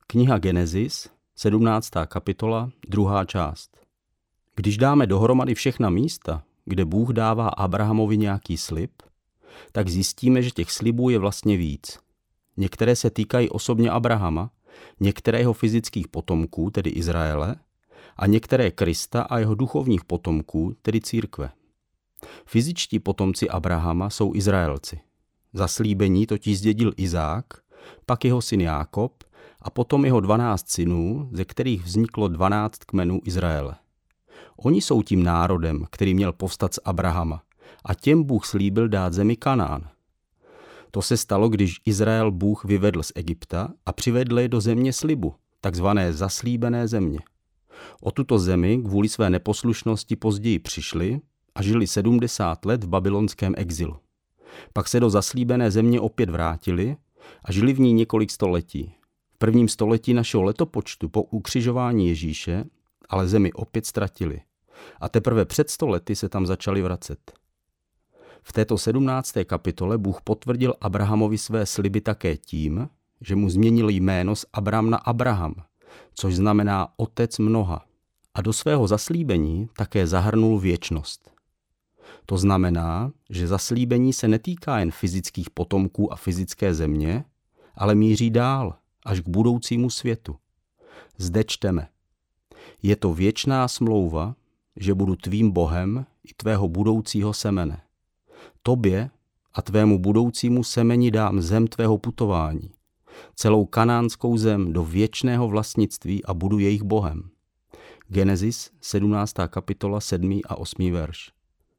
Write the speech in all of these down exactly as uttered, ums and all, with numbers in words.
Kniha Genesis, sedmnáctá kapitola, druhá část. Když dáme dohromady všechna místa, kde Bůh dává Abrahamovi nějaký slib, tak zjistíme, že těch slibů je vlastně víc. Některé se týkají osobně Abrahama, některé jeho fyzických potomků, tedy Izraele, a některé Krista a jeho duchovních potomků, tedy církve. Fyzičtí potomci Abrahama jsou Izraelci. Zaslíbení totiž zdědil Izák, pak jeho syn Jákob a potom jeho dvanáct synů, ze kterých vzniklo dvanáct kmenů Izraele. Oni jsou tím národem, který měl povstat z Abrahama, a těm Bůh slíbil dát zemi Kanán. To se stalo, když Izrael Bůh vyvedl z Egypta a přivedl je do země slibu, takzvané zaslíbené země. O tuto zemi kvůli své neposlušnosti později přišli a žili sedmdesát let v babylonském exilu. Pak se do zaslíbené země opět vrátili a žili v ní několik století. V prvním století našeho letopočtu po ukřižování Ježíše ale zemi opět ztratili. A teprve před sto lety se tam začali vracet. V této sedmnácté kapitole Bůh potvrdil Abrahamovi své sliby také tím, že mu změnil jméno z Abram na Abraham, což znamená otec mnoha. A do svého zaslíbení také zahrnul věčnost. To znamená, že zaslíbení se netýká jen fyzických potomků a fyzické země, ale míří dál, až k budoucímu světu. Zde čteme: Je to věčná smlouva, že budu tvým Bohem i tvého budoucího semene. Tobě a tvému budoucímu semeni dám zem tvého putování, celou kanánskou zem do věčného vlastnictví a budu jejich Bohem. Genesis, sedmnáctá kapitola, sedmý a osmý verš.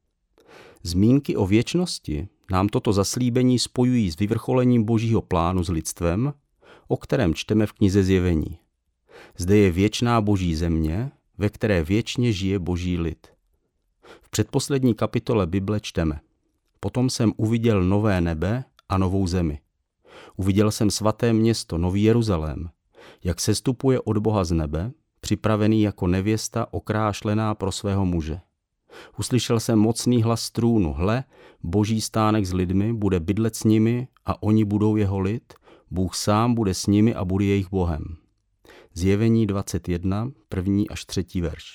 Zmínky o věčnosti nám toto zaslíbení spojují s vyvrcholením Božího plánu s lidstvem, o kterém čteme v knize Zjevení. Zde je věčná Boží země, ve které věčně žije Boží lid. V předposlední kapitole Bible čteme: Potom jsem uviděl nové nebe a novou zemi. Uviděl jsem svaté město, Nový Jeruzalém, jak sestupuje od Boha z nebe, připravený jako nevěsta okrášlená pro svého muže. Uslyšel jsem mocný hlas z trůnu: Hle, Boží stánek s lidmi, bude bydlet s nimi a oni budou jeho lid, Bůh sám bude s nimi a bude jejich Bohem. Zjevení dvacet jedna, první až třetí verš.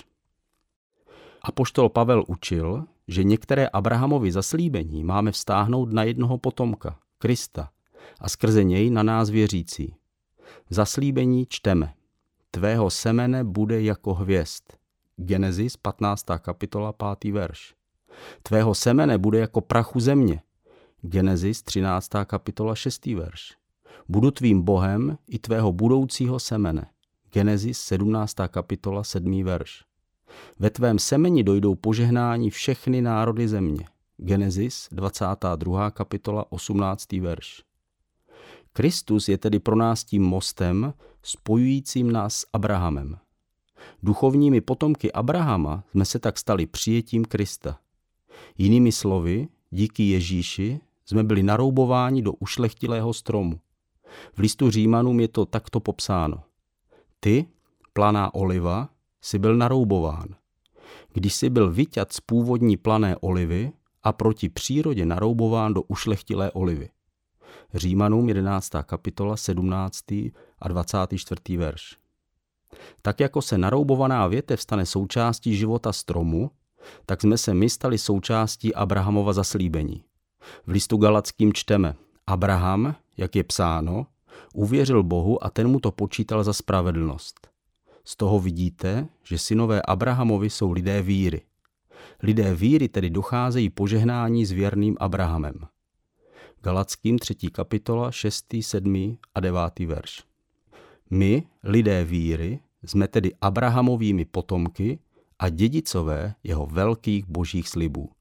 Apoštol Pavel učil, že některé Abrahamovy zaslíbení máme vztáhnout na jednoho potomka, Krista, a skrze něj na nás věřící. V zaslíbení čteme: Tvého semene bude jako hvězd. Genesis, patnáctá kapitola, pátý verš. Tvého semene bude jako prachu země. Genesis, třináctá kapitola, šestý verš. Budu tvým Bohem i tvého budoucího semene. Genesis, sedmnáctá kapitola, sedmý verš. Ve tvém semeni dojdou požehnání všechny národy země. Genesis, dvacátá druhá kapitola, osmnáctý verš. Kristus je tedy pro nás tím mostem, spojujícím nás s Abrahamem. Duchovními potomky Abrahama jsme se tak stali přijetím Krista. Jinými slovy, díky Ježíši jsme byli naroubováni do ušlechtilého stromu. V listu Římanům je to takto popsáno: Ty, planá oliva, jsi byl naroubován. Když jsi byl vyťat z původní plané olivy a proti přírodě naroubován do ušlechtilé olivy. Římanům jedenáctá kapitola, sedmnáctý a dvacátý čtvrtý verš. Tak jako se naroubovaná větev stane součástí života stromu, tak jsme se my stali součástí Abrahamova zaslíbení. V listu Galatským čteme: Abraham, jak je psáno, uvěřil Bohu a ten mu to počítal za spravedlnost. Z toho vidíte, že synové Abrahamovi jsou lidé víry. Lidé víry tedy docházejí požehnání s věrným Abrahamem. Galatským třetí kapitola, šestý, sedmý a devátý verš. My, lidé víry, jsme tedy Abrahamovými potomky a dědicové jeho velkých božích slibů.